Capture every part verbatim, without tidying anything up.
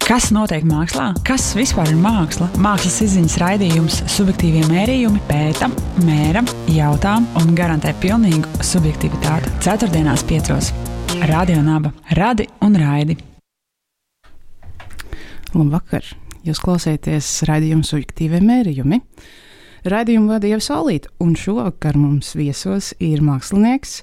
Kas notiek mākslā? Kas vispār ir māksla? Mākslas izziņas raidījums Subjektīvie mērījumi pēta, mēra, jautā un garantē pilnīgu subjektivitāti. Ceturtdienās piecos. Radio Naba. Radi un raidi. Labvakar! Jūs klausieties raidījumu Subjektīvie mērījumi. Raidījumu vada Ieva Saulīte, un šovakar mums viesos ir mākslinieks,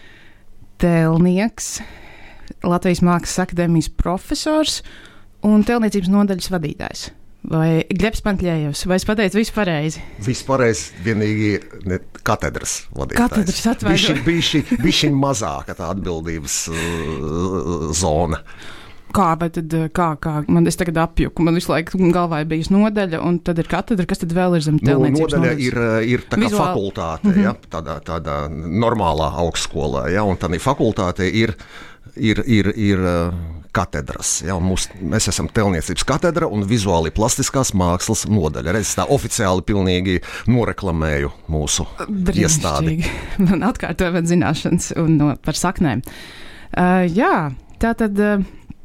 tēlnieks, Latvijas Mākslas akadēmijas profesors un tēlniecības nodaļas vadītājs. Vai Glebs Pantļējevs, vai es pateicu visu pareizi? Viss pareizi, vienīgi ne, katedras vadītājs. Katedras atvainojiet. Bišķi, bišķi mazāka tā atbildības uh, zona. Kā, vai tad, kā, kā, man es tagad apjuku, man visu laiku galvā ir bijusi nodaļa, un tad ir katedra, kas tad vēl ir zem tēlniecības nu, nodaļa? Nodaļas? Ir, ir tā kā Vizuāli. Fakultāte, mm-hmm. ja, tādā, tādā normālā augstskolā, ja, un tā fakultāte ir, ir, ir, ir katedras. Ja, mūs, mēs esam tēlniecības katedra un vizuāli plastiskās mākslas nodaļa. Redz, tā oficiāli pilnīgi noreklamēju mūsu iestādi. Man atkārtoja man zināšanas un no, par saknēm. Uh, jā, tā tad... Uh,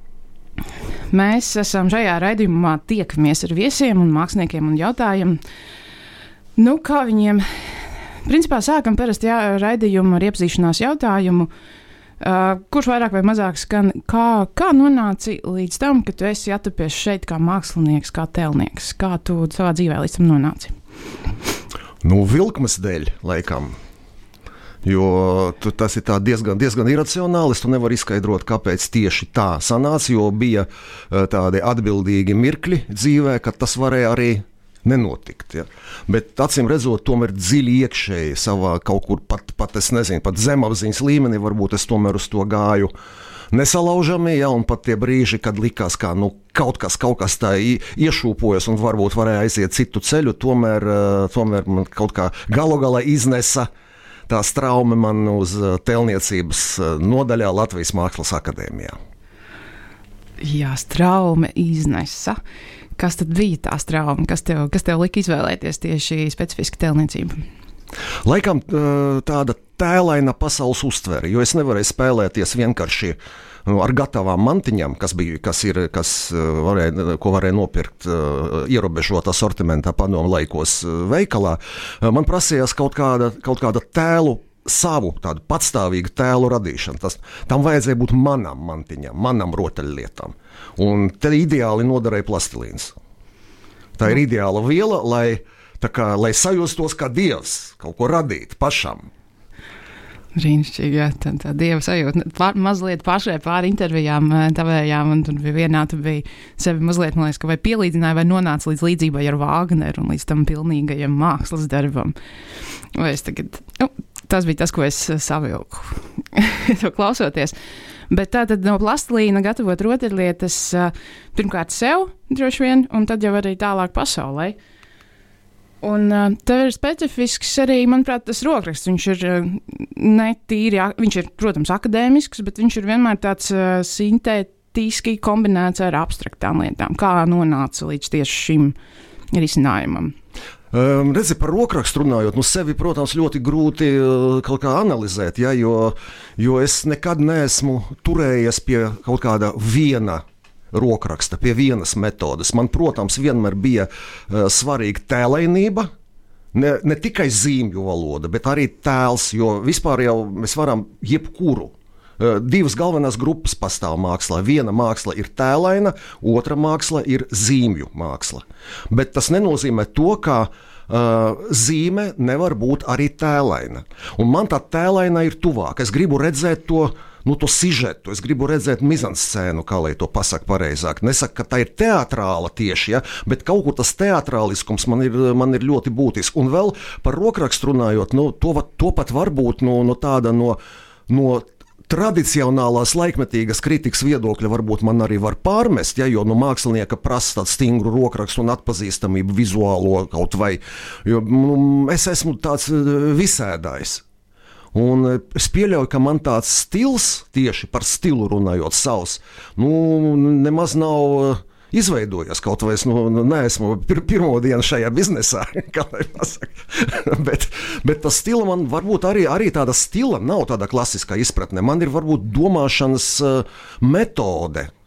Mēs esam šajā raidījumā tiekamies ar viesiem un māksliniekiem un jautājam, nu, kā viņiem, principā sākam parasti jā, raidījumu ar iepazīšanās jautājumu, uh, kurš vairāk vai mazāk skan, kā, kā nonāci līdz tam, ka tu esi atrapies šeit kā mākslinieks, kā tēlnieks, kā tu savā dzīvē līdz tam nonāci? Nu, vilkmes dēļ, laikam. Jo tu, tas ir diezgan, diezgan iracionāli. Es tu nevaru izskaidrot, kāpēc tieši tā sanāca, jo bija tādi atbildīgi mirkļi dzīvē, kad tas varēja arī nenotikt. Ja. Bet acīm redzot, tomēr dziļi iekšēji savā kaut kur pat, pat es nezinu, pat zemapziņas līmenī varbūt es tomēr uz to gāju nesalaužami, ja, un pat tie brīži, kad likās, ka nu, kaut kas, kaut kas tā iešūpojas un varbūt varēja aiziet citu ceļu, tomēr, tomēr man kaut kā galu galā iznesa tā straume man uz tēlniecības nodaļā Latvijas Mākslas akadēmijā. Jā, straume iznesa. Kas tad bija tā straume? Kas tev, kas tev lika izvēlēties tieši specifiski tēlniecību? Laikam tāda tēlaina pasaules uztvere, jo es nevarēju spēlēties vienkārši nu, ar gatavām mantiņām, kas bija, kas ir, kas varēja, ko varēja nopirkt uh, ierobežotā sortimentā padomu laikos uh, veikalā. Uh, man prasījās kaut kāda, kaut kāda tēlu, savu tādu patstāvīgu tēlu radīšanu. Tas, tam vajadzēja būt manam mantiņam, manam rotaļlietām. Un te ideāli noderēja plastilīns. Tā ir ideāla viela, lai, tā kā, lai sajustos kā dievs, kaut ko radīt pašam. Brīnišķīgi, jā, tā, tā dieva sajūta. Pār, mazliet pašai pāri intervijām tavējām, un tur bija vienā, tu biji sevi mazliet, man liekas, ka vai pielīdzināja, vai nonāca līdz līdzībai ar Vāgneru un līdz tam pilnīgajam mākslas darbam. Vai es tagad, nu, tas bija tas, ko es savilku, to klausoties. Bet tā tad no plastilīna gatavot rotaļlietas pirmkārt sev, droši vien, un tad jau arī tālāk pasaulē. Un uh, tev ir specifisks arī, manuprāt, tas rokraksts. Viņš ir uh, ne tīri, viņš ir, protams, akadēmisks, bet viņš ir vienmēr tāds uh, sintētiski kombinēts ar abstraktām lietām. Kā nonāca līdz tieši šim risinājumam? Um, redzi, par rokrakstu runājot, nu sevi, protams, ļoti grūti uh, kaut kā analizēt, ja, jo, jo es nekad neesmu turējies pie kaut kāda viena rokraksta, pie vienas metodes. Man, protams, vienmēr bija uh, svarīga tēlainība, ne, ne tikai zīmju valoda, bet arī tēls, jo vispār jau mēs varam jebkuru. Uh, divas galvenās grupas pastāv mākslā. Viena māksla ir tēlaina, otra māksla ir zīmju māksla. Bet tas nenozīmē to, ka uh, zīme nevar būt arī tēlaina. Un man tā tēlaina ir tuvāk. Es gribu redzēt to Nu, to sižetu, es gribu redzēt mizanscēnu, kā lai to pasaka pareizāk. Nesaka, ka tā ir teatrāla tieši, ja, bet kaut kur tas teatrāliskums man ir, man ir ļoti būtisks. Un vēl par rokrakstu runājot, nu, to, to pat varbūt no, no tāda no, no tradicionālās laikmetīgas kritikas viedokļa varbūt man arī var pārmest, ja, jo no mākslinieka prasa tādu stingru rokrakstu un atpazīstamību vizuālo kaut vai, jo nu, es esmu tāds visēdājs. Un es pieļauju, ka man tāds stils, tieši par stilu runājot savs, nu, nemaz nav izveidojies, kaut vai es nu, neesmu pir- pirmo dienu šajā biznesā, kā lai pasaka. bet, bet tas stila man varbūt arī, arī tāda stila nav tāda klasiskā izpratne. Man ir varbūt domāšanas uh, metode,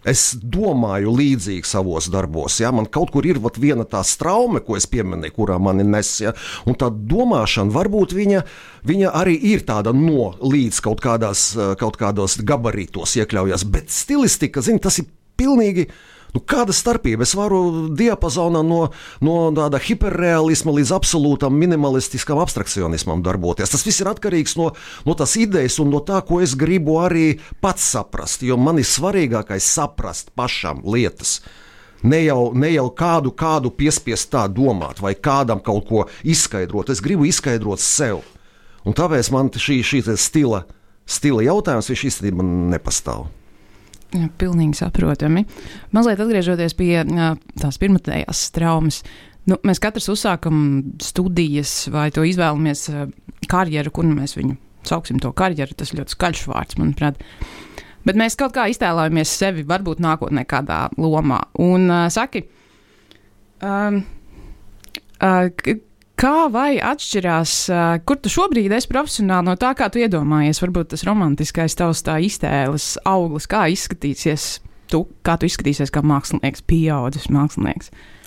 Es domāju līdzīgi savos darbos. Ja? Man kaut kur ir vat, viena tā straume, ko es pieminēju, kurā mani nes. Ja? Un tā domāšana, varbūt viņa, viņa arī ir tāda no līdz kaut, kādās, kaut kādos gabarītos iekļaujas. Bet stilistika, zini, tas ir pilnīgi. Nu, kāda starpība? Es varu diapazonā no, no tāda hiperrealisma līdz absolūtam minimalistiskam abstrakcionismam darboties. Tas viss ir atkarīgs no, no tās idejas un no tā, ko es gribu arī pats saprast. Jo man ir svarīgākais saprast pašam lietas. Ne jau, ne jau kādu, kādu piespiest tā domāt vai kādam kaut ko izskaidrot. Es gribu izskaidrot sev. Un tāpēc man šī, šī stila, stila jautājums, viņš īstenībā nepastāv. Jā, pilnīgi saprotami. Mazliet atgriežoties pie tās pirmotējās traumas, nu, mēs katrs uzsākam studijas vai to izvēlamies karjeru, kur mēs viņu sauksim to karjeru, tas ļoti skaļš vārds, manuprāt. Bet mēs kaut kā iztēlojamies sevi varbūt nākotnē kādā lomā. Un uh, saki, um, uh, kā vai atšķirās, uh, kur tu šobrīd esi profesionāli no tā, kā tu iedomājies, varbūt tas romantiskais tavs tā iztēles auglis, kā izskatīsies tu, kā tu izskatīsies kā mākslinieks, pieaudzis mākslinieks?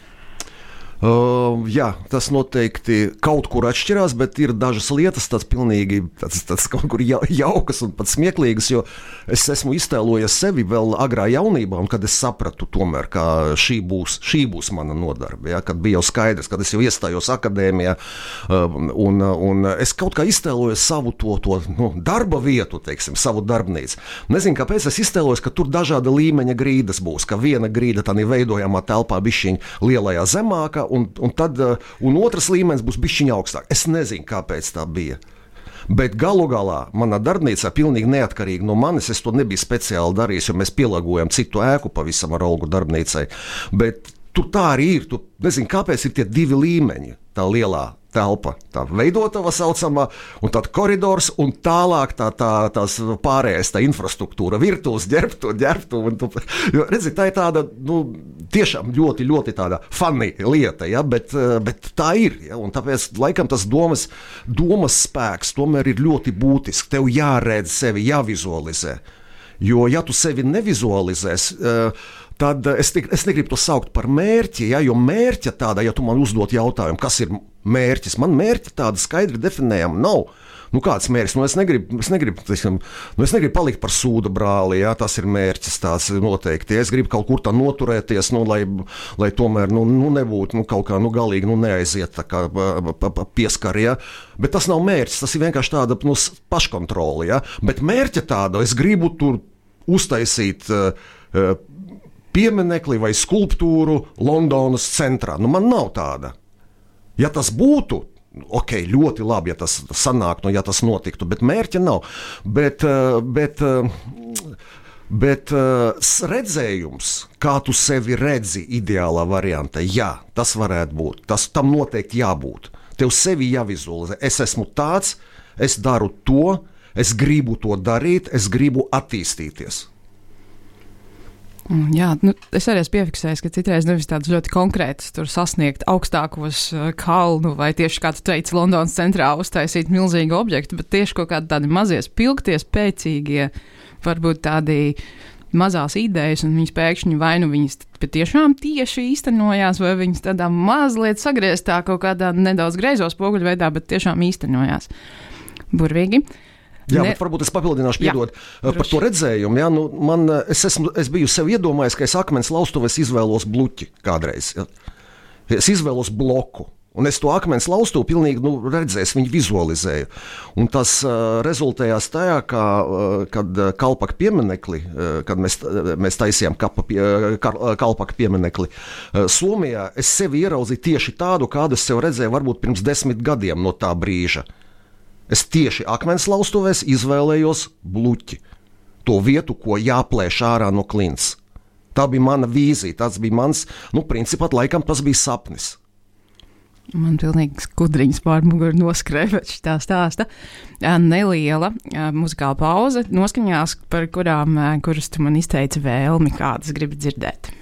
Uh, jā, tas noteikti kaut kur atšķirās, bet ir dažas lietas, tas pilnīgi tāds, tāds kaut kur ja, jaukas un pat smieklīgas, jo es esmu iztēlojies sevi vēl agrā jaunībā, un kad es sapratu tomēr, ka šī būs, šī būs mana nodarbe, ja, kad bija jau skaidrs, kad es jau iestājos akadēmijā, uh, un, un es kaut kā iztēlojos savu to, to nu, darba vietu, teiksim, savu darbnīcu. Nezinu, kāpēc es iztēlojos, ka tur dažāda līmeņa grīdas būs, ka viena grīda tā veidojamā telpā bišķiņ lielajā zemākā, Un, un, tad, un otrs līmenis būs bišķiņ augstāk. Es nezinu, kāpēc tā bija. Bet galu galā manā darbnīcā pilnīgi neatkarīgi no manis, es to nebiju speciāli darījis, jo mēs pielāgojam citu ēku pavisam ar algu darbnīcai. Bet tur tā arī ir. Tu nezini, kāpēc ir tie divi līmeņi, tā lielā telpa, tā veidotava saucamā, un tad koridors, un tālāk tā, tā, tās pārējais, tā infrastruktūra, virtuves, ģērbtu, ģērbtu. Tu, jo, redzi, tā ir tāda, nu, tiešām ļoti, ļoti tāda funny lieta, ja, bet, bet tā ir, ja, un tāpēc, laikam, tas domas, domas spēks tomēr ir ļoti būtisks. Tev jāredz sevi, jāvizualizē, jo, ja tu sevi nevizualizēs, uh, tad es, ne, es negribu to saukt par mērķi, ja, jo mērķa tāda, ja tu man uzdot jautājumu, kas ir mērķis, man mērķi tāda skaidri definējama nav. Nu, kāds mērķis? Nu, es negribu, es negribu, teiksim, nu, es negribu palikt par sūda brāli, ja, tas ir mērķis tāds noteikti. Es gribu kaut kur tā noturēties, nu, lai, lai tomēr nu, nu, nebūtu nu, kaut kā nu, galīgi nu, neaiziet tā kā pa, pa, pieskari, ja. Bet tas nav mērķis, tas ir vienkārši tāda nu, paškontroli, ja. Bet mērķa tāda, es gribu tur uztaisīt uh, pieminekli vai skulptūru Londonas centrā. Nu, man nav tāda. Ja tas būtu, ok, ļoti labi, ja tas sanāktu, ja tas notiktu, bet mērķa nav. Bet, bet, bet redzējums, kā tu sevi redzi ideālā variantā, jā, tas varētu būt. Tas tam noteikti jābūt. Tev sevi jāvizualizē. Es esmu tāds, es daru to, es gribu to darīt, es gribu attīstīties. Jā, nu, es arī esmu piefiksējis, ka citreiz nevis tādus ļoti konkrētus tur sasniegt augstākos uh, kalnu vai tieši, kā tu teici, Londonas centrā uztaisīt milzīgu objektu, bet tieši kaut kādi tādi mazie spilgtie, spēcīgie, varbūt tādi mazās idejas, un viņas pēkšņi vai nu viņas patiešām tieši īstenojās, vai viņas tādā mazliet sagrieztā kaut kādā nedaudz greizo spoguļu veidā, bet tiešām īstenojās. Burvīgi. Jā, ne... bet varbūt es papildināšu, piedod, jā, par to redzējumu. Jā, nu, man, es, esmu, es biju sev iedomājies, ka es akmens laustuves izvēlos bluķi kādreiz. Ja. Es izvēlos bloku. Un es to akmens laustuvu pilnīgi nu, redzēju, viņu vizualizēju. Un tas uh, rezultējās tajā, ka, uh, kad Kalpaka pieminekli, uh, kad mēs, uh, mēs taisījām kapa, uh, Kalpaka pieminekli uh, Somijā, es sevi ieraudzīju tieši tādu, kādu es sev redzēju varbūt pirms desmit gadiem no tā brīža. Es tieši akmens laustuvēs izvēlējos bluķi, to vietu, ko jāplēš ārā no klints. Tā bija mana vīzija, tas bija mans, nu, principā, laikam tas bija sapnis. Man pilnīgi skudriņas pār muguru noskrēja pēc šitā stāsta. Neliela muzikāla pauze noskaņās, par kurām, kuras tu man izteici vēlmi, kādas gribi dzirdēt.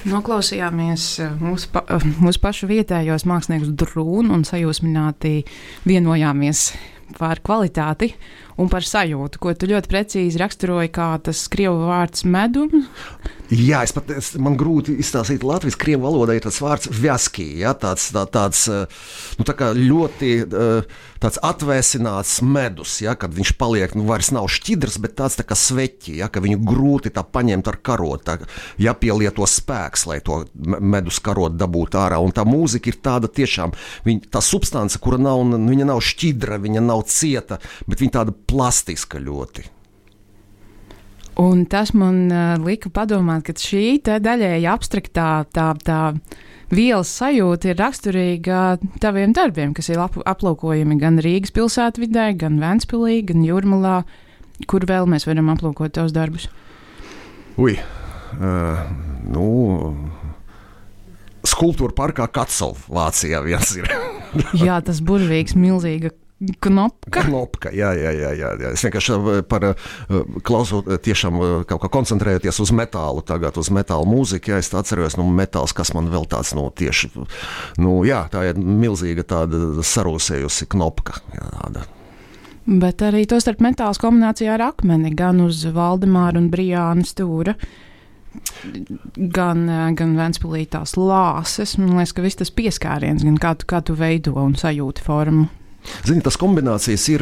Noklausījāmies mūsu, pa, mūsu pašu vietējos māksliniekus drūnu un sajūsmināti vienojāmies par kvalitāti un par sajūtu, ko tu ļoti precīzi raksturoji kā tas krievu vārds medums. Jā, es pat, es, man grūti izstāstīt Latvijas krievu valodā ir tas vārds vjaski, ja, tāds, tā, tāds, nu, tā kā ļoti tāds atvēsināts medus, ja, kad viņš paliek, nu, vairs nav šķidrs, bet tāds tā kā sveķi, ja, ka viņu grūti tā paņemt ar karotu, tā, jāpielieto spēks, lai to medus karotu dabūtu ārā, un tā mūzika ir tāda tiešām, viņa, tā substance, kura nav, viņa nav šķidra, viņa nav cieta, bet viņa tāda plastiska ļoti. Un tas man uh, lika padomāt, ka šī daļēji abstraktā tā, tā vielas sajūta ir raksturīga taviem darbiem, kas ir ap, aplūkojami gan Rīgas pilsētvidē, gan Ventspilī, gan Jūrmalā. Kur vēl mēs varam aplūkot tavus darbus? Ui, uh, nu, skulptūra parkā Kacov Vācijā viens ir. Jā, tas burvīgs, milzīga knopka. Knopka, jā, jā, jā, jā, jā. Es vienkārši par klausot, tiešām kaut kā koncentrējoties uz metālu, tagad uz metālu mūziku, jā, es tā atceros, nu, metāls, kas man vēl tāds, nu, tieši, nu, jā, tā ir milzīga tāda sarūsējusi knopka, jā, tāda. Bet arī to starp metāls kombinācijā ar akmeni, gan uz Valdemāra un Brijāna stūra, gan, gan Ventspilī tās lāses. Man liekas, ka viss tas pieskāriens, gan kā tu, kā tu veido un sajūti formu. Zini, tas kombinācijas ir,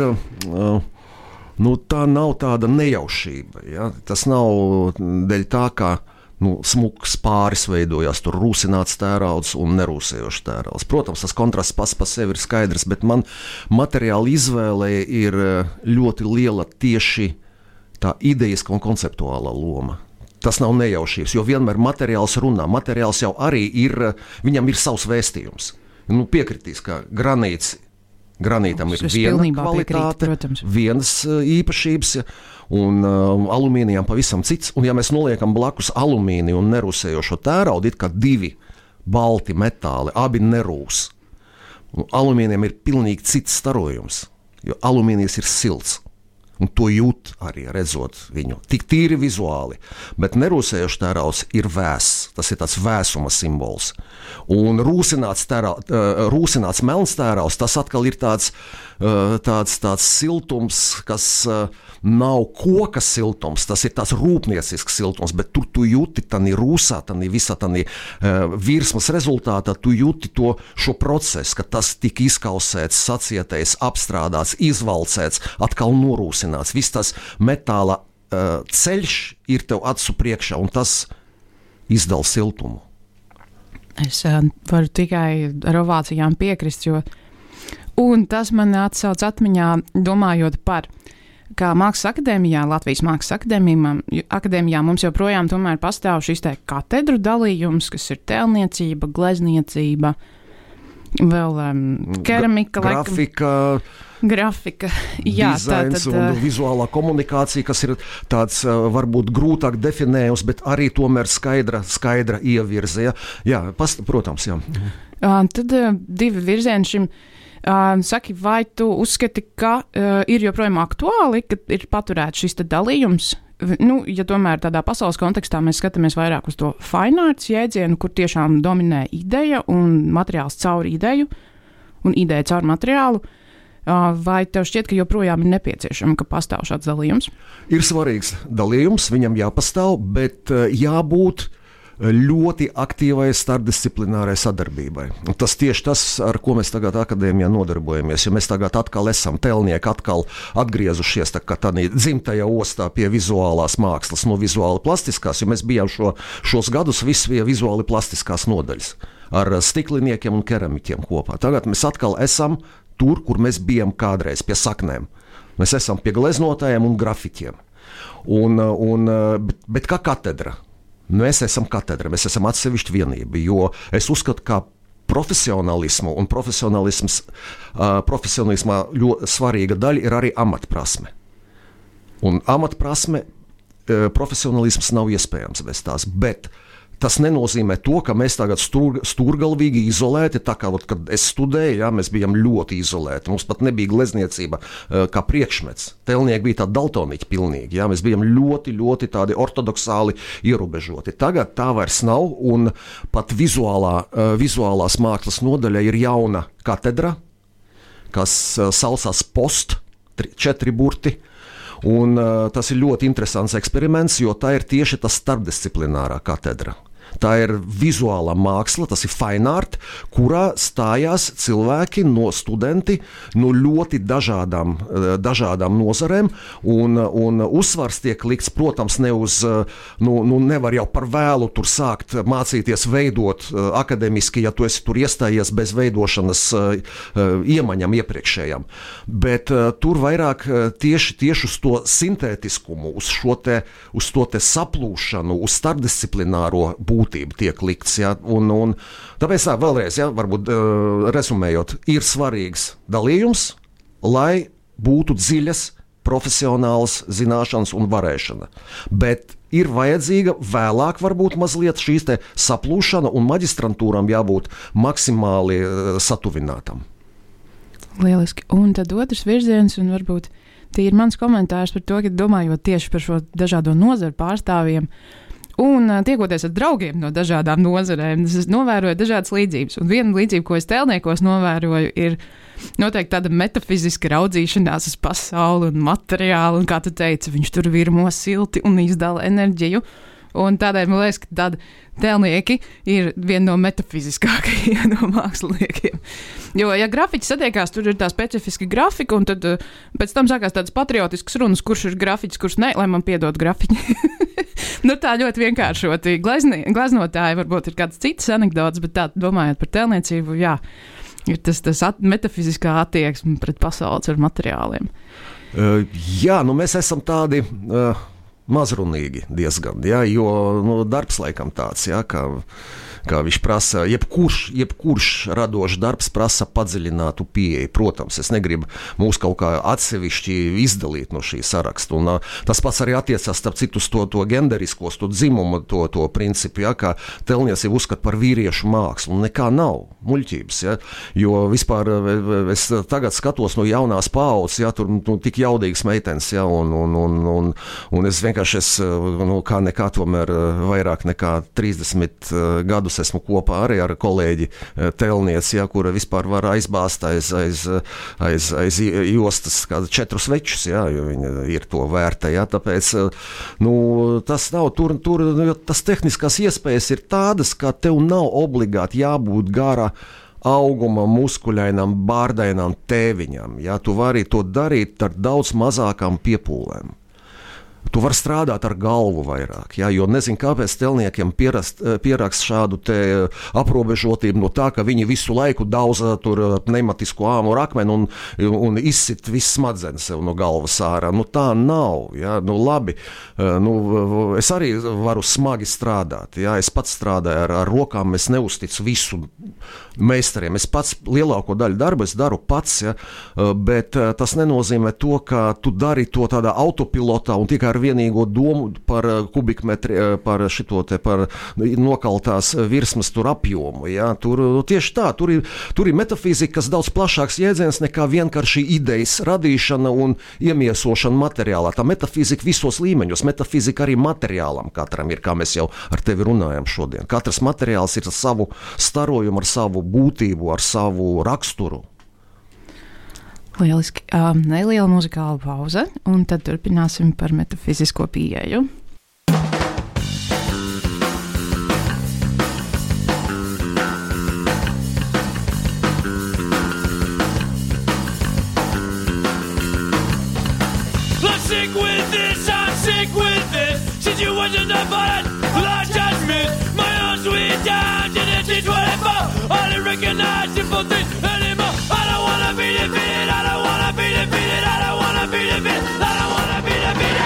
nu, tā nav tāda nejaušība, ja? Tas nav dēļ tā, kā, nu, smuks pāris veidojās, tur rūsināts tērauds un nerūsējošs tērauds. Protams, tas kontrasts pats pa sevi ir skaidrs, bet man materiāla izvēlē ir ļoti liela tieši tā idejiska un konceptuālā loma. Tas nav nejaušības, jo vienmēr materiāls runā. Materiāls jau arī ir, viņam ir savs vēstījums. Nu, piekritīs, ka granīts Granītam ir viena kvalitāte, piekrīt, vienas īpašības, un uh, alumīnijam pavisam cits. Un ja mēs noliekam blakus alumīniju un nerūsējošo tēraudu, it kā divi balti metāli, abi nerūs. Un alumīnijam ir pilnīgi cits starojums, jo alumīnijas ir silts. Un to jūt arī redzot viņu. Tik tīri vizuāli, bet nerūsējošs tērauds ir vēss. Tas ir tāds vēsuma simbols. Un rūsināts, tērau, rūsināts melns tērauds, tas atkal ir tāds, tāds, tāds siltums, kas nav koka siltums, tas ir tāds rūpniecisks siltums, bet tur tu jūti tani rūsā, tani visā tani virsmas rezultātā, tu jūti to šo procesu, ka tas tika izkausēts, sacietējis, apstrādāts, izvalcēts, atkal norūsināts. Viss tas metāla uh, ceļš ir tev acu priekšā, un tas izdala siltumu. Es uh, varu tikai ar ovācijām piekrist, jo un tas man atsauc atmiņā, domājot par, kā Mākslas akadēmijā, Latvijas Mākslas akadēmijā, akadēmijā mums joprojām tomēr pastāv šis te katedru dalījums, kas ir tēlniecība, glezniecība, vēl um, keramika, Gra grafika, laikam, grafika, jā, dizains tā tad, un vizuālā komunikācija, kas ir tāds varbūt grūtāk definējums, bet arī tomēr skaidra, skaidra ievirze. Jā, jā past, protams, jā. Uh, tad uh, divi virzieni šim. Uh, saki, vai tu uzskati, ka uh, ir joprojām aktuāli, ka ir paturēts šis dalījums? Nu, ja tomēr tādā pasaules kontekstā mēs skatāmies vairāk uz to fine arts jēdzienu, kur tiešām dominē ideja un materiāls caur ideju un ideja caur materiālu, uh, vai tev šķiet, ka joprojām ir nepieciešama, ka pastāv šāds dalījums? Ir svarīgs dalījums, viņam jāpastāv, bet uh, jābūt ļoti aktīvai starpdisciplinārai sadarbībai. Un tas tieši tas, ar ko mēs tagad akadēmijā nodarbojamies, jo mēs tagad atkal esam telnieki, atkal atgriezušies tā kā tādā dzimtajā ostā pie vizuālās mākslas, no vizuāli plastiskās, jo mēs bijām šo, šos gadus visi pie vizuāli plastiskās nodaļas ar stikliniekiem un keramiķiem kopā. Tagad mēs atkal esam tur, kur mēs bijām kādreiz pie saknēm. Mēs esam pie gleznotājiem un grafiķiem. Un, un, bet, bet kā katedra. Mēs esam katedra, mēs esam atsevišķa vienība, jo es uzskatu, ka profesionālismu un profesionālisms, uh, profesionālismā ļoti svarīga daļa ir arī amatprasme. Un amatprasme, uh, profesionālisms nav iespējams bez tās, bet tas nenozīmē to, ka mēs tagad stūr, stūrgalvīgi izolēti, tā kā, ot, kad es studēju, jā, mēs bijām ļoti izolēti. Mums pat nebija glezniecība uh, kā priekšmets. Telnieki bija tādi daltoniķi pilnīgi, jā, mēs bijām ļoti, ļoti tādi ortodoksāli ierobežoti. Tagad tā vairs nav, un pat vizuālā, uh, vizuālās mākslas nodaļa ir jauna katedra, kas uh, saucās Post, tri, četri burti. Un, uh, tas ir ļoti interesants eksperiments, jo tā ir tieši tā starpdisciplinārā katedra. Tā ir vizuālā māksla, tas ir fine art, kurā stājās cilvēki no studenti no ļoti dažādām, dažādām nozarēm, un, un uzsvars tiek likts, protams, ne uz, nu, nu nevar jau par vēlu tur sākt mācīties veidot akademiski, ja tu esi tur iestājies bez veidošanas iemaņām iepriekšējām, bet tur vairāk tieši, tieši uz to sintētiskumu, uz šo te, uz to te saplūšanu, uz starpdisciplināro būtību tiek likts, ja, un, un tāpēc tā, vēlreiz, ja, varbūt uh, resumējot, ir svarīgs dalījums, lai būtu dziļas profesionālas zināšanas un varēšana, bet ir vajadzīga vēlāk varbūt mazliet šīs te saplūšana un maģistrantūram jābūt maksimāli uh, satuvinātam. Lieliski, un tad otrs virziens, un varbūt tie ir mans komentārs par to, ka domājot tieši par šo dažādo nozaru pārstāvjiem, un tiekoties ar draugiem no dažādām nozarēm, es novēroju dažādas līdzības. Un viena līdzība, ko es tēlniekos novēroju, ir noteikti tāda metafiziska raudzīšanās uz pasauli un materiālu. Un, kā tu teici, viņš tur virmo silti un izdala enerģiju. Un tādēļ man liekas, ka tādi tēlnieki ir viena no metafiziskākajiem no māksliniekiem. Jo, ja grafiķi satiekās, tur ir tā specifiska grafika, un tad pēc tam sākās tādas patriotiskas runas, kurš ir grafiķis, kurš ne, lai man piedod grafiķi. Nu, tā ļoti vienkāršoti. Glazni, glaznotāji varbūt ir kāds cits anekdots, bet tā, domājot par tēlniecību, jā, ir tas, tas at, metafiziskā attieksme pret pasaules ar materiāliem. Uh, jā, nu mēs esam tādi... Uh... mazrunīgi diezgan, ja, jo nu, darbs laikam tāds, ja, kā, kā viņš prasa, jebkurš, jebkurš radošs darbs prasa padziļinātu pieeju. Protams, es negribu mūs kaut kā atsevišķi izdalīt no šī saraksta, un uh, tas pats arī attiecās, starp citu, uz to, to genderiskos, to dzimumu, to, to principu, ja, kā telniecība uzskata par vīriešu mākslu, un nekā nav muļķības, ja, jo vispār es tagad skatos no jaunās paaudzes, ja, tur nu, tik jaudīgas meitenes, ja, un, un, un, un, un es vienkārši es, nu, kā nekā tomēr vairāk nekā trīsdesmit gadus esmu kopā arī ar kolēģi telnieci, ja, kura vispār var aizbāzt aiz, aiz, aiz, aiz jostas kādu četrus večus, ja, jo viņa ir to vērta, ja, tāpēc, nu, tas nav, tur, tur, tas tehniskās iespējas ir tādas, ka tev nav obligāti jābūt garā auguma, muskuļainām, bārdainām tēviņām, ja, tu vari to darīt ar daudz mazākām piepūlēm. Tu vari strādāt ar galvu vairāk, ja, jo nezinu, kāpēc telniekiem pierast, pierakst šādu te aprobežotību no tā, ka viņi visu laiku daudza tur pneumatisko āmuru akmeni un, un izsit viss smadzenes sev no galvas ārā. Nu tā nav, ja, nu labi, nu, es arī varu smagi strādāt, ja, es pats strādāju ar, ar rokām, es neusticu visu meistariem, es pats lielāko daļu darbu es daru pats, ja, bet tas nenozīmē to, ka tu dari to tādā autopilotā un tikai ar vienīgo domu par kubikmetri, par šito te, par nokaltās virsmas tur apjomu, ja, tur tieši tā, tur ir, tur ir metafizika, kas daudz plašāks jēdziens nekā vienkārši idejas radīšana un iemiesošana materiālā. Tā metafizika visos līmeņos, metafizika arī materiālam katram ir, kā mēs jau ar tevi runājam šodien. Katrs materiāls ir ar savu starojumu, ar savu būtību, ar savu raksturu. Lieliski. Um, neliela muzikāla pauze, un tad turpināsim par metafizisko pieeju. Let's sick with this, I'm sick with this. Situations I find, lost judgment. My own sweet time, didn't teach what I found. I didn't recognize simple things anymore. I don't wanna be defeated, I don't wanna be defeated, I don't wanna be defeated, I don't wanna be defeated.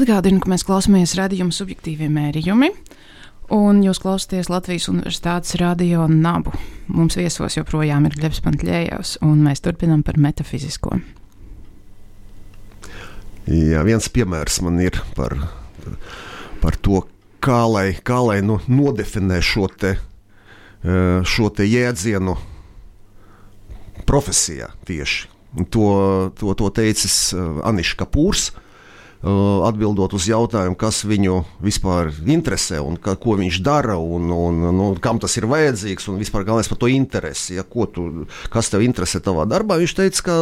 Atgādinu, ka mēs klausāmies radījumu subjektīvie mērījumi, un jūs klausāties Latvijas Universitātes radio Nabu. Mums viesos joprojām ir Glebs Pantļējevs, un mēs turpinām par metafizisko. Jā, viens piemērs man ir par, par to, kā lai, kā lai nu, nodefinē šo te, šo te jēdzienu profesijā tieši. To, to, to teicis Anišs Kapūrs, atbildot uz jautājumu, kas viņu vispār interesē un ka, ko viņš dara un, un nu, kam tas ir vajadzīgs un vispār galvenais par to interesi, ja, ko tu, kas tev interesē tavā darbā. Viņš teica, ka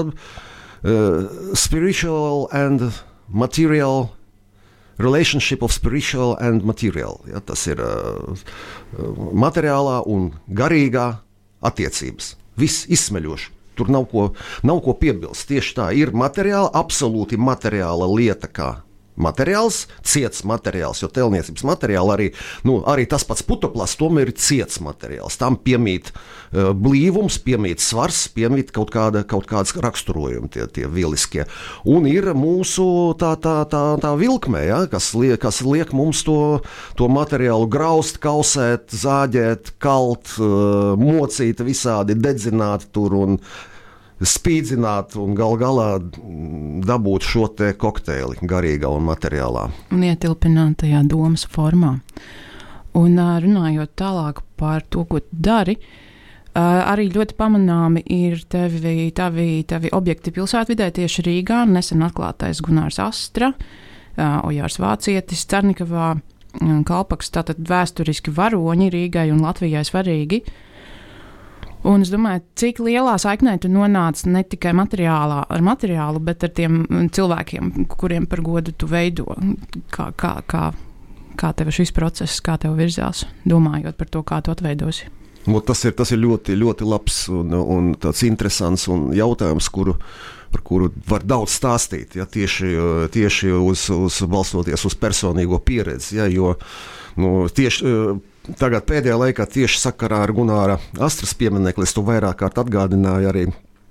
uh, spiritual and material relationship of spiritual and material. Ja, tas ir uh, materiālā un garīgā attiecības. Viss izsmeļoši. Tur nav ko, nav ko piebilst. Tieši tā ir materiāla, absolūti materiāla lieta kā materiāls, ciets materiāls, jo tēlniecības materiāli arī, nu, arī tas pats putoplasts tomēr ir ciets materiāls. Tam piemīt uh, blīvums, piemīt svars, piemīt kaut kāda, kaut kādas raksturojumi tie, tie vieliskie. Un ir mūsu tā, tā, tā, tā vilkmē, ja, kas, liek, kas liek mums to, to materiālu graust, kausēt, zāģēt, kalt, uh, mocīt visādi, dedzināt tur un spīdzināt un gal galā dabūt šo te kokteili garīgā un materiālā. Un ietilpināt tajā domas formā. Un runājot tālāk par to, ko tu dari, arī ļoti pamanāmi ir tevi, tavi, tavi objekti pilsētvidē tieši Rīgā, nesen atklātais Gunārs Astra, Ojārs Vācietis, Cernikavā, Kalpaks, tātad vēsturiski varoņi Rīgai un Latvijai svarīgi. Un es domāju, cik lielā saiknē tu nonāc ne tikai materiālā, ar materiālu, bet ar tiem cilvēkiem, kuriem par godu tu veido. Kā, kā, kā, kā tev šis process, kā tev virzās, domājot par to, kā tu atveidosi? Tas ir, tas ir ļoti, ļoti labs un, un tāds interesants un jautājums, kuru, par kuru var daudz stāstīt, ja, tieši, tieši uz, uz, balstoties uz personīgo pieredzi, ja, jo nu, tieši tagad pēdējā laikā tieši sakarā ar Gunāra Astras pieminekli es to vairāk kārt atgādināju arī,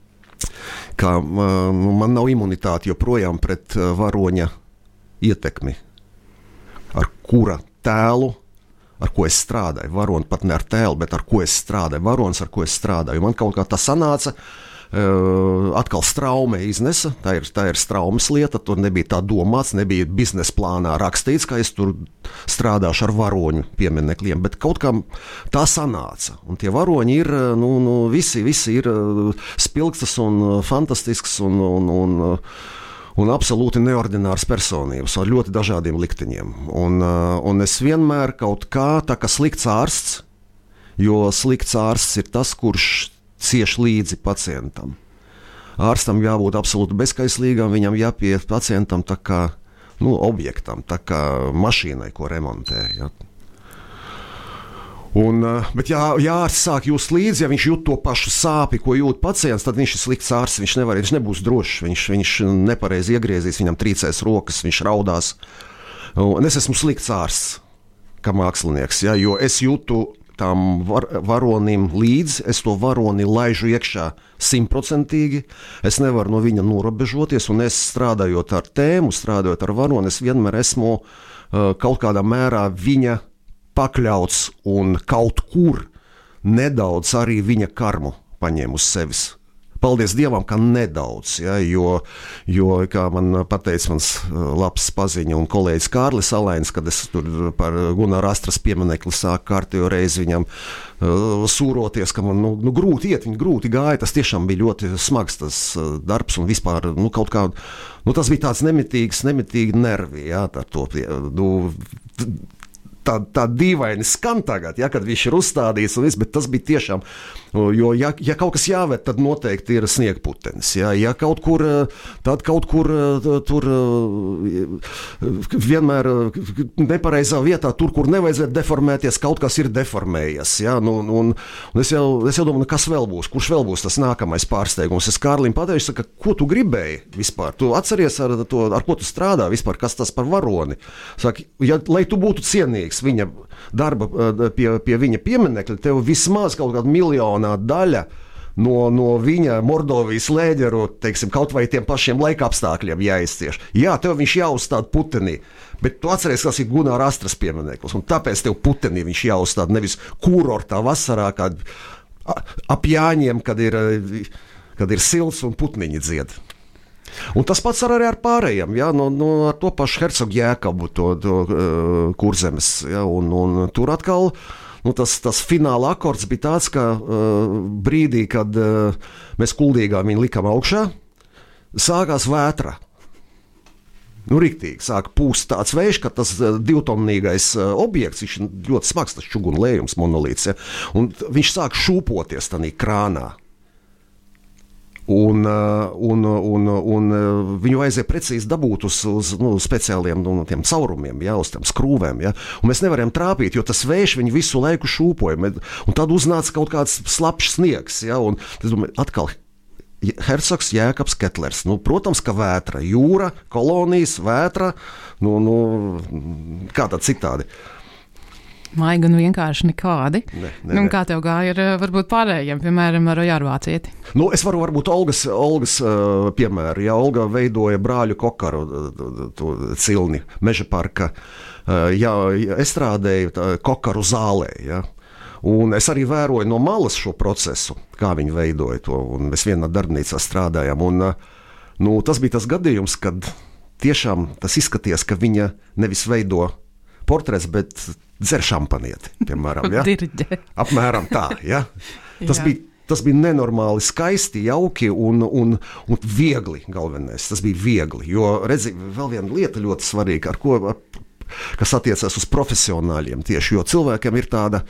ka nu, man nav imunitāte joprojām pret varoņa ietekmi, ar kura tēlu, ar ko es strādāju. Varoni pat ne ar tēlu, bet ar ko es strādāju. Varonis, ar ko es strādāju. Man kaut kā tas sanāca, uh, atkal straume iznesa, tā ir, tā ir straumes lieta, tur nebija tā domāts, nebija biznesa plānā rakstīts, ka es tur strādāšu ar varoņu pieminekļiem, bet kaut kā tā sanāca. Un tie varoņi ir, nu, nu visi, visi ir spilgtas un fantastisks un, un, un un absolūti neordināras personības ar ļoti dažādiem likteņiem. Un, un es vienmēr kaut kā tā kā slikts ārsts, jo slikts ārsts ir tas, kurš cieš līdzi pacientam. Ārstam jābūt absolūti bezkaislīgam, viņam jāpieiet pacientam tā kā nu, objektam, tā kā mašīnai, ko remontē. Ja. Un, bet ja, ja ārsts sāk just līdzi, ja viņš jūt to pašu sāpi, ko jūt pacients, tad viņš ir slikts ārsts, viņš nevar, viņš nebūs drošs, viņš, viņš nepareizi iegriezīs, viņam trīcēs rokas, viņš raudās. Un es esmu slikts ārsts, kā mākslinieks, ja, jo es jūtu tam var, varonim līdzi, es to varoni laižu iekšā simtprocentīgi, es nevaru no viņa norobežoties, un es strādājot ar tēmu, strādājot ar varoni, es vienmēr esmu uh, kaut kādā mērā viņa pakļauts un kaut kur nedaudz arī viņa karmu paņēmu uz sevis. Paldies Dievam, ka nedaudz, ja, jo, jo, kā man pateica mans labs paziņa un kolēģis Kārlis Alains, kad es tur par Gunāra Astras pieminekli sāku kārtējo reizi viņam uh, sūroties, ka man nu, nu, grūti iet, viņi grūti gāja, tas tiešām bija ļoti smags tas uh, darbs un vispār, nu, kaut kā, nu, tas bija tāds nemitīgs, nemitīgi nervi, jā, tā to, nu, Tā, tā dīvaini skan tagad, ja, kad viņš ir uzstādīts, un viss, bet tas bija tiešām, jo ja, ja kaut kas jāvērt, tad noteikti ir sniegputenis. Ja, ja kaut kur, tad kaut kur tur vienmēr nepareizā vietā, tur, kur nevajadzētu deformēties, kaut kas ir deformējies. Ja, nu, un, un es, jau, es jau domāju, kas vēl būs, kurš vēl būs tas nākamais pārsteigums. Es Kārlim pateicu, saka, ko tu gribēji vispār? Tu atceries ar to, ar ko tu strādā vispār, kas tas par varoni? Saka, ja, lai tu būtu cienīgs viņa darba pie, pie viņa pieminekļa, tev vismaz kaut kāda miljonā daļa no, no viņa Mordovijas lēģeru, teiksim, kaut vai tiem pašiem laika apstākļiem jāizcieš. Jā, tev viņš jāuzstāda putenī, bet tu atceries, kas ir Gunāra Astras piemineklis, un tāpēc tev putenī viņš jāuzstāda nevis kurortā vasarā, kad ap Jāņiem, kad ir, kad ir silts un putniņi dzied. Un tas pats arī ar pārējiem, ja, no, no ar to pašu Hercogu Jēkabu, to, to uh, Kurzemes, ja, un, un tur atkal Nu, tas, tas fināla akords bija tāds, ka uh, brīdī, kad uh, mēs Kuldīgā viņu likām augšā, sākās vētra. Nu, riktīgi, sāka pūst tāds vējš, ka tas uh, divtonnīgais uh, objekts, viņš ļoti smags, tas čuguna lējums monolīts, ja, un viņš sāk šūpoties tādā krānā. Un, un, un, un viņu vajadzēja precīzi dabūt uz, uz nu, speciāliem nu, tiem caurumiem, ja, uz tiem skrūvēm. Ja. Un mēs nevarējām trāpīt, jo tas vējš viņu visu laiku šūpoja. Un tad uznāca kaut kāds slapjš sniegs. Ja, un es domāju, atkal Hercogs Jēkabs Ketlers. Nu, protams, ka vētra, jūra, kolonijas, vētra, nu, nu, kā tā citādi. Maigi un vienkārši nekādi. Ne, ne, nu, ne. kā tev gāja ar varbūt pārējiem, piemēram, ar Jāru Vācieti? Nu, es varu varbūt Olgas, Olgas uh, piemēru. Ja Olga veidoja brāļu Kokaru to cilni Meža parka, uh, ja, es strādēju tā, Kokaru zālē. Ja. Un es arī vēroju no malas šo procesu, kā viņi veidoja to. Un mēs vienā darbnīcā strādājām. Un, uh, nu, tas bija tas gadījums, kad tiešām tas izskaties, ka viņa nevis veido portrets, bet dzer šampanieti, piemēram. Ja? Apmēram tā, ja? Tas bija, tas bija nenormāli skaisti, jauki un, un, un viegli galvenais. Tas bija viegli, jo, redzi, vēl viena lieta ļoti svarīga, ar ko, kas attiecas uz profesionāļiem tieši, jo cilvēkiem ir tāda,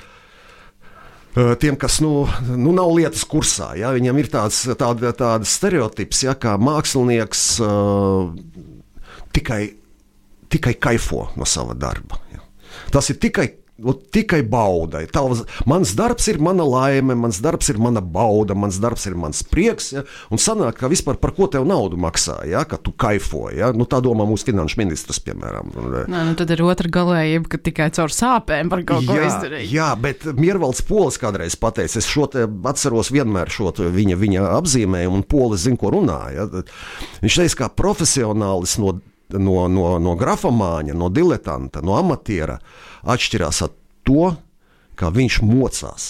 tiem, kas, nu, nu nav lietas kursā, ja? Viņam ir tāds, tāda, tāda stereotips, ja, kā mākslinieks uh, tikai, tikai kaifo no sava darba. Ja? Tas ir tikai, tikai bauda. Tavs, mans darbs ir mana laime, mans darbs ir mana bauda, mans darbs ir mans prieks. Ja? Un sanāk, ka vispār par ko tev naudu maksā, ja? Ka tu kaifo. Ja? Nu, tā domā mūsu finanšu ministrs, piemēram. Nā, nu tad ir otra galējība, ka tikai caur sāpēm par kaut ko jā, izdarīt. Jā, bet Miervalds Polis kādreiz pateica, es šo te atceros vienmēr šo viņa, viņa apzīmējumu, un Polis zin, ko runā. Ja? Viņš teica, kā profesionālis no No, no, no grafomāņa, no diletanta, no amatiera atšķirās ar to, kā viņš mocās.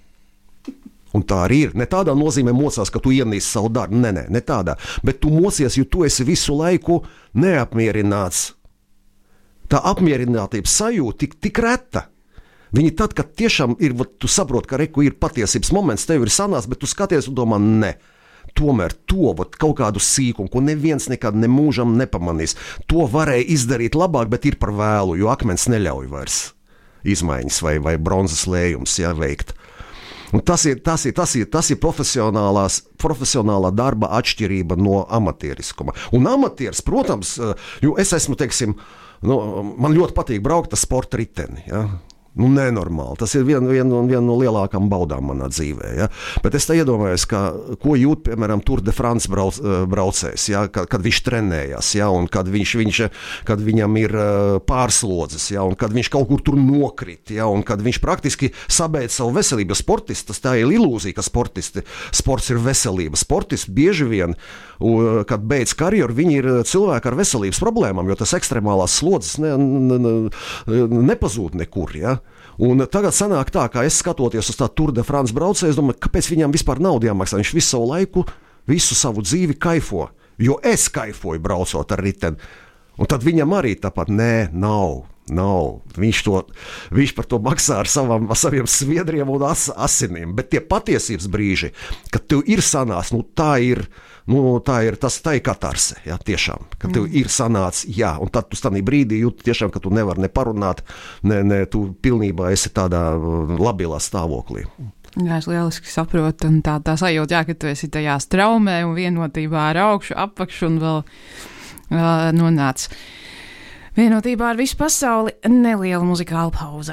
Un tā arī ir. Ne tādā nozīmē mocās, ka tu ienīsti savu darbu. Nē, nē, ne tādā. Bet tu mocies, jo tu esi visu laiku neapmierināts. Tā apmierinātības sajūta tik, tik reta. Viņi tad, kad tiešām ir, tu saproti, ka reku ir patiesības moments, tev ir sanās, bet tu skaties un domā, ne. Tomēr to vat, kaut kādu sīkumu, ko neviens nekad nemūžam nepamanīs, to varēja izdarīt labāk, bet ir par vēlu, jo akmens neļauj vairs izmaiņas vai, vai bronzas lējums ja, veikt. Un tas ir, tas ir, tas ir, tas ir profesionālā darba atšķirība no amatieriskuma. Un amatieris, protams, jo es esmu, teiksim, nu, man ļoti patīk braukt ar sporta riteni, ja. Nu, nenormāli. Tas ir viena vien, vien no lielākām baudām manā dzīvē. Ja? Bet es te iedomājos, ka, ko jūt, piemēram, Tour de France brauc, braucējs, ja? kad, kad viņš trenējas, ja? Un kad, viņš, viņš, kad viņam ir pārslodzes, ja? Un kad viņš kaut kur tur nokrit, ja? Un kad viņš praktiski sabeidz savu veselību. Sportists, tas tā ir ilūzija, ka sportisti, sports ir veselība. Sportisti bieži vien, kad beidz karjeru, viņi ir cilvēki ar veselības problēmām, jo tas ekstremālās slodzes ne, ne, ne, nepazūd nekur, ja? Un tagad sanāk tā, kā es skatoties uz tā Tour de France braucēju, es domāju, kāpēc viņam vispār naudu jāmaksā. Viņš visu savu laiku, visu savu dzīvi kaifo, jo es kaifoju braucot ar riteni. Un tad viņam arī tāpat, nē, nav, nav. Viņš, to, viņš par to maksā ar, savam, ar saviem sviedriem un as, asinīm. Bet tie patiesības brīži, kad tev ir sanās, nu tā ir, nu, tā ir, tas tā ir katarse, jā, tiešām, ka tev mm. ir sanāts, jā, un tad tu tādā brīdī jūti tiešām, ka tu nevari ne parunāt, ne, ne, tu pilnībā esi tādā labilā stāvoklī. Jā, es lieliski saprotu, un tā, tā sajūta, jā, ka tu esi tajā straumē un vienotībā ar augšu, apakšu un vēl uh, nonāc vienotībā ar visu pasauli. Neliela muzikāla pauze.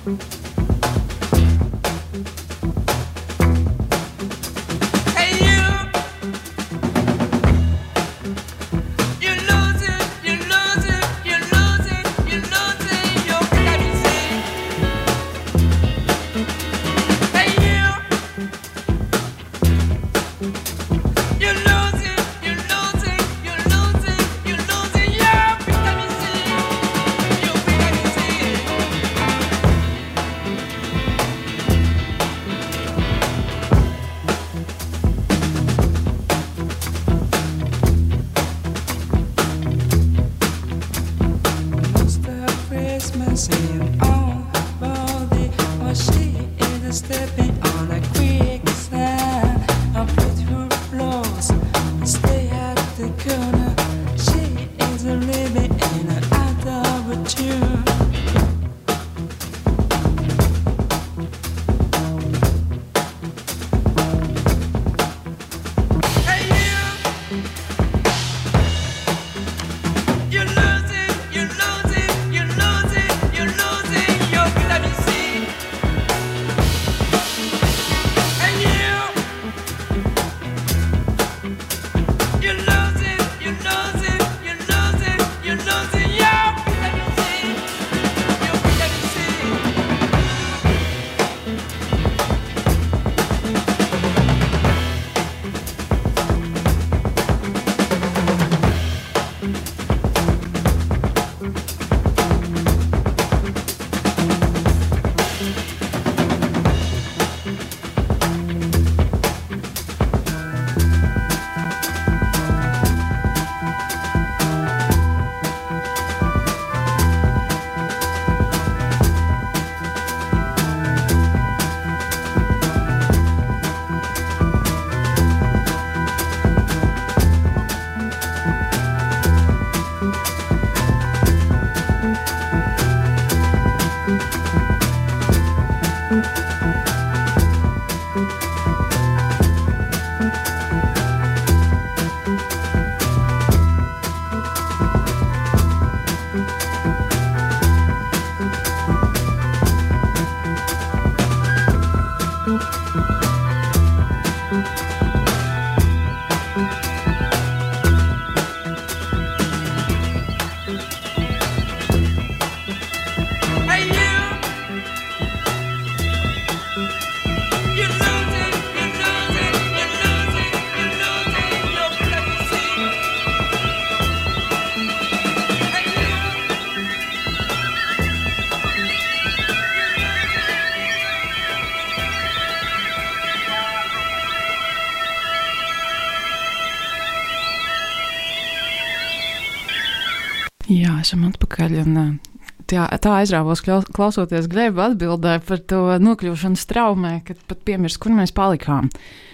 Jā, esam atpakaļ. Un, tā, tā aizrāvos klausoties Gleba atbildē par to nokļūšanu straumē, kad pat piemirst, kur mēs palikām.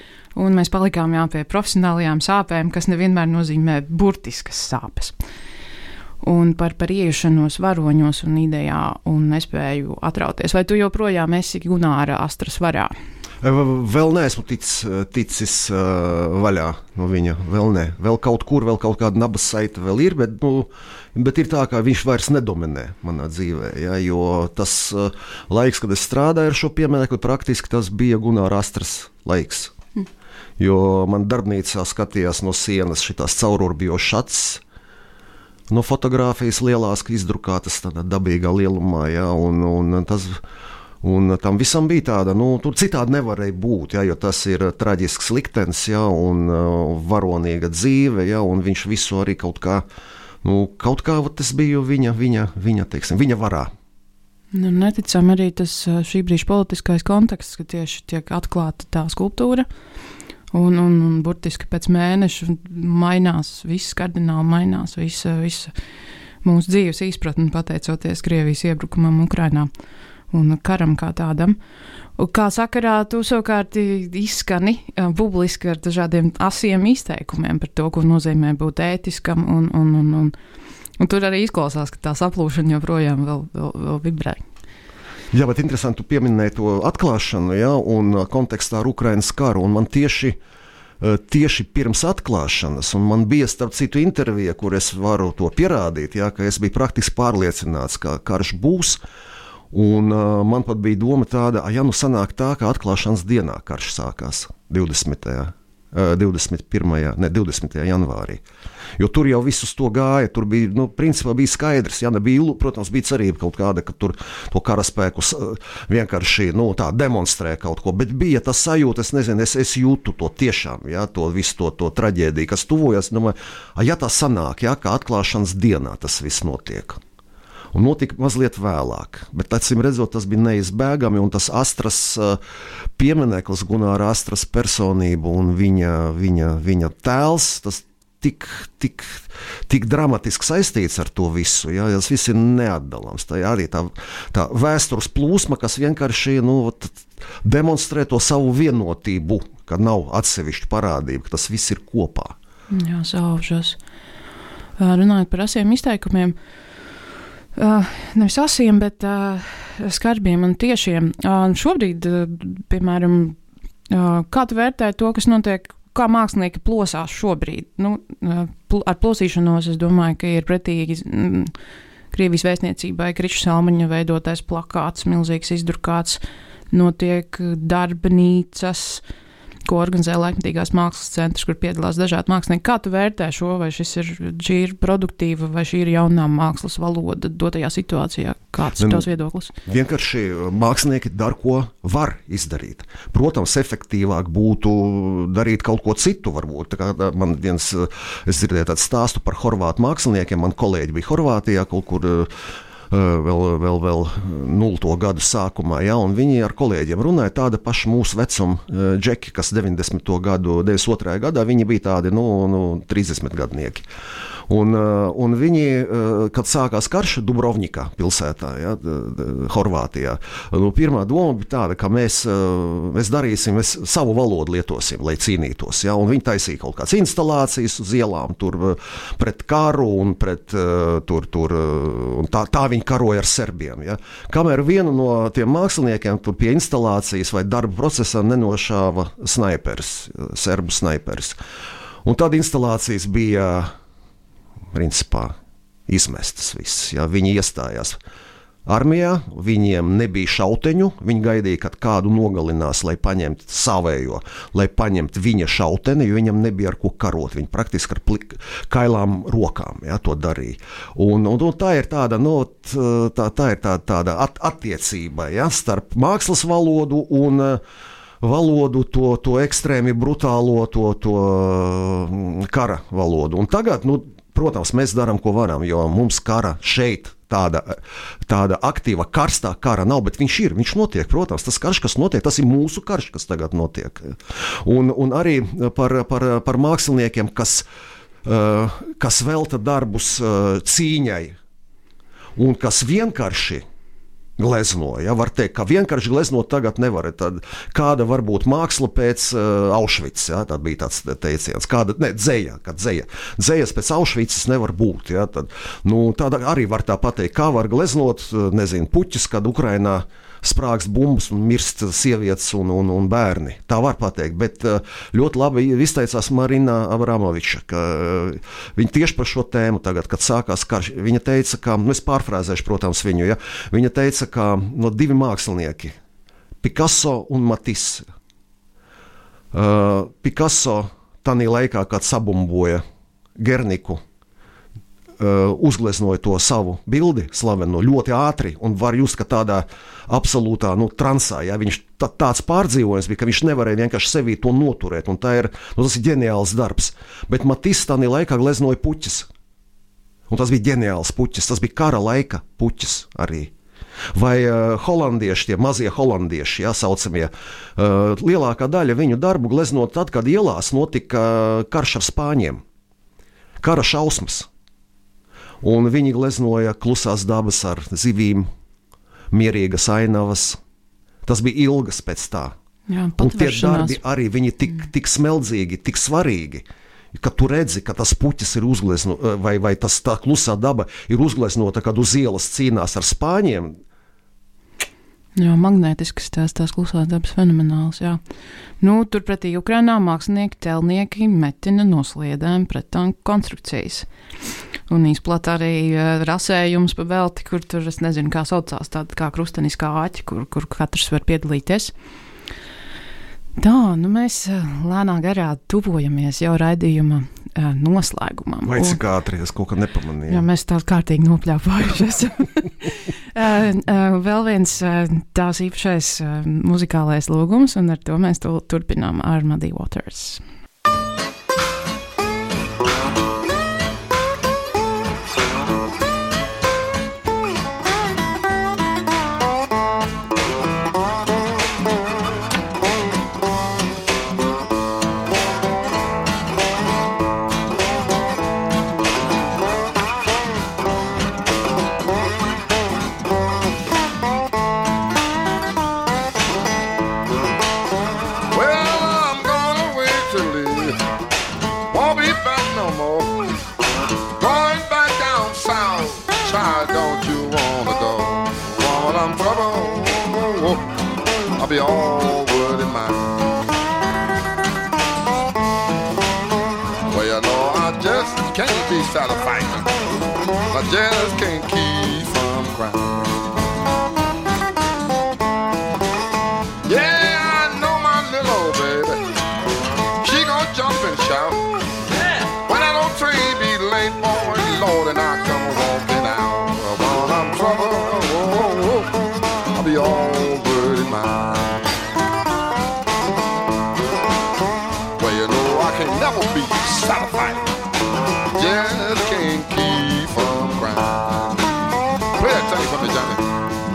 Un mēs palikām jā, pie profesionālajām sāpēm, kas nevienmēr nozīmē burtiskas sāpes. Un par, par iejušanos varoņos un idejā un nespēju atrauties. Vai tu joprojām esi Gunāra Astras varā? Vēl neesmu ticis, ticis uh, vaļā no viņa. Vēl ne. Vēl kaut kur, vēl kaut kāda nabas saita vēl ir, bet, nu, bet ir tā, ka viņš vairs nedominē manā dzīvē. Ja, jo tas uh, laiks, kad es strādāju ar šo pieminekli, praktiski tas bija Gunāra Astras laiks. Mm. Jo man darbnīcā skatījās no sienas šitās caururbjošs acis, no fotogrāfijas lielās, izdrukātas tādā dabīgā lielumā, ja, un, un tas... Un tam visam bija tāda, nu, tur citādi nevarēja būt, ja, jo tas ir traģisks liktenis, ja, un uh, varonīga dzīve, ja, un viņš visu arī kaut kā, nu, kaut kā tas bija viņa, viņa, viņa, teiksim, viņa varā. Nu, neticam arī tas šī brīža politiskais konteksts, ka tieši tiek atklāta tā skulptūra, un, un, un burtiski pēc mēneša mainās, viss kardināli mainās, visa, visa mūsu dzīves izpratne pateicoties Krievijas iebrukumam Ukrainā. Un karam kā tādam. Un kā sakarā tu savukārt izskani uh, publiski ar dažādiem asiem izteikumiem par to, ko nozīmē būt ētiskam, un, un, un, un, un tur arī izklausās, ka tā saplūšana joprojām vēl, vēl, vēl vibrē. Jā, bet interesanti, tu pieminēji to atklāšanu, ja, un kontekstā ar Ukrainas karu, un man tieši, tieši pirms atklāšanas, un man bija starp citu intervija, kur es varu to pierādīt, ja, ka es biju praktiski pārliecināts, ka karš būs. Un uh, man pat bija doma tāda, ja nu sanāk tā, ka atklāšanas dienā karš sākās divdesmitajā divdesmit pirmajā ne, divdesmitajā janvārī. Jo tur jau visus to gāja, tur bija, nu, principā bija skaidrs, ja nebija, protams, bija cerība kaut kāda, ka tur to karaspēkus vienkārši, nu, tā demonstrē kaut ko, bet bija tas sajūta, es nezinu, es, es jūtu to tiešām, ja, to visu to, to traģēdiju, kas tuvojas, domāju, ja tā sanāk, ja, ka atklāšanas dienā tas viss notiek. Un notika mazliet vēlāk, bet, acīm redzot, tas bija neizbēgami, un tas Astras uh, piemineklis, Gunāra Astras personība un viņa, viņa, viņa tēls, tas tik, tik, tik dramatiski saistīts ar to visu, ja, tas viss ir neatdalāms. Tā arī tā, tā vēstures plūsma, kas vienkārši, nu, demonstrē to savu vienotību, ka nav atsevišķu parādību, ka tas viss ir kopā. Jā, saužas. Runājot par asiem izteikumiem, Uh, nevis asiem, bet uh, skarbiem un tiešiem. Uh, šobrīd, uh, piemēram, uh, kā tu vērtē to, kas notiek, kā mākslinieki plosās šobrīd? Nu, uh, pl- ar plosīšanos es domāju, ka ir pretīgi mm, Krievijas vēstniecībai Krišs Salmaņa veidotais plakāts, milzīgs izdrukāts, notiek darbnīcas, ko organizē Laikmetīgās mākslas centrs, kur piedalās dažādi mākslinieki. Kā tu vērtē šo, vai šis ir, šī ir produktīva, vai šī ir jaunā mākslas valoda dotajā situācijā? Kāds ir tavs viedoklis? Vienkārši mākslinieki dara, ko var izdarīt. Protams, efektīvāk būtu darīt kaut ko citu, varbūt. Tā kā man viens, es dzirdēju tādu stāstu par horvātu māksliniekiem, man kolēģi bija Horvātijā kaut kur vēl, vēl, vēl nulto gadu sākumā, ja, un viņi ar kolēģiem runāja tāda paša mūsu vecuma džeki, kas deviņdesmito gadu, deviņdesmit otrajā gadā, viņi bija tādi, nu, nu trīsdesmit gadnieki. Un, un viņi, kad sākās karš Dubrovnikā pilsētā, ja, Horvātijā, nu, pirmā doma bija tāda, ka mēs, mēs darīsim, mēs savu valodu lietosim, lai cīnītos. Ja, un viņi taisīja kaut kādas instalācijas uz ielām tur pret karu un pret tur, tur, un tā, tā viņi karoja ar serbiem. Ja. Kamēr vienu no tiem māksliniekiem tur pie instalācijas vai darba procesā nenošāva snaiperis, serbu snaiperis. Un tad instalācijas bija principā izmestas viss. Ja. Viņi iestājās armijā, viņiem nebija šauteņu, viņi gaidīja, kad kādu nogalinās, lai paņemtu savējo, lai paņemtu viņa šauteni, jo viņam nebija ar ko karot. Viņi praktiski ar plik, kailām rokām, ja, to darīja. Un, un, un tā ir tāda, no, tā, tā ir tā, tāda at, attiecība, ja, starp mākslas valodu un valodu, to, to ekstrēmi brutālo, to, to kara valodu. Un tagad, nu, protams, mēs darām, ko varam, jo mums kara šeit tāda, tāda aktīva, karstā kara nav, bet viņš ir, viņš notiek, protams, tas karš, kas notiek, tas ir mūsu karš, kas tagad notiek. Un, un arī par, par, par māksliniekiem, kas, uh, kas velta darbus uh, cīņai un kas vienkārši glezno, ja, var teikt, ka vienkārši gleznot tagad nevar. Tad kāda var būt māksla pēc uh, Aušvicas, ja, tad bija tāds teiciens, kāda, ne, dzeja, kad dzeja. Dzejas pēc Aušvicas nevar būt, ja, tad, nu, tāda arī var tā pateikt, kā var gleznot, nezinu, puķis, kad Ukrainā sprāgst bumbas un mirst sievietes un, un, un bērni. Tā var pateikt, bet ļoti labi izteicās Marina Abramoviča, ka viņa tieši par šo tēmu tagad, kad sākās karš, viņa teica, ka, nu es pārfrāzēšu, protams, viņu, ja, viņa teica, ka no divi mākslinieki, Picasso un Matisse. Uh, Picasso tanī laikā, kad sabumboja Gerniku, Uh, uzgleznoja to savu bildi slaveno ļoti ātri un var just, ka tādā absolūtā, nu, transā, ja, viņš tā, tāds pārdzīvojums bija, ka viņš nevarēja vienkārši sevī to noturēt, un tā ir, nu, tas ir ģeniāls darbs, bet Matisse tādā laikā gleznoja puķis, un tas bija ģeniāls puķis, tas bija kara laika puķis arī. Vai uh, holandieši, tie mazie holandieši, jā, saucamie, uh, lielākā daļa viņu darbu gleznot tad, kad ielās notika uh, karš ar Spāņiem, kara šausmas. Un viņi gleznoja klusās dabas ar zivīm, mierīgas ainavas. Tas bija ilgas pēc tā. Jā, un tie darbi arī viņi tik, tik smeldzīgi, tik svarīgi, ka tu redzi, ka tas puķis ir uzgleznota, vai, vai tas tā klusā daba ir uzgleznota, kad uz ielas cīnās ar Spāņiem. Jā, magnētisks tās, tās klusās dabas fenomenāls, jā. Nu, turpretī Ukrainā mākslinieki, telnieki metina no sliedēm pretanku konstrukcijas. un izplat arī uh, rasējums pa velti, kur tur, es nezinu, kā saucās, tāda kā krusteniskā āķa, kur, kur katrs var piedalīties. Tā, nu mēs uh, lēnā garā tuvojamies jau raidījuma uh, noslēgumam. Vai cik ātri es kaut kā nepamanīju? Jā, mēs tā kārtīgi nopļāpājuši esam. uh, uh, vēl viens uh, tās īpašais uh, muzikālais lūgums, un ar to mēs to turpinām ar Muddy Waters. I just can't keep from crying. Yeah, I know my little old baby. She gon' jump and shout. Yeah. When that old train be late, boy, Lord, and I come walking out. While I'm trouble, oh, oh, oh, I'll be all worried mine. Well, you know I can never be satisfied. Just can't keep from crying. Play that thing for me, Johnny.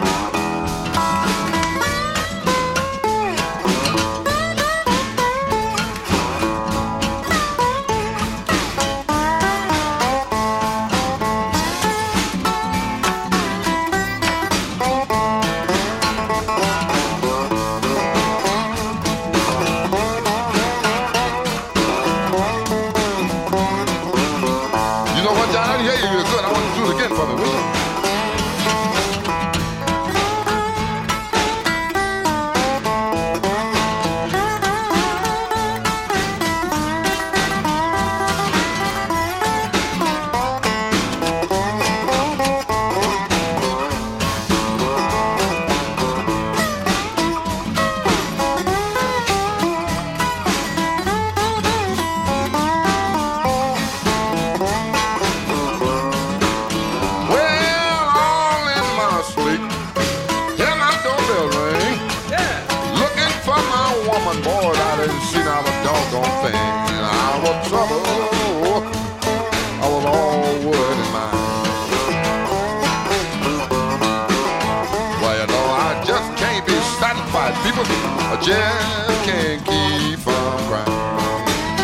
Just can't keep from crying.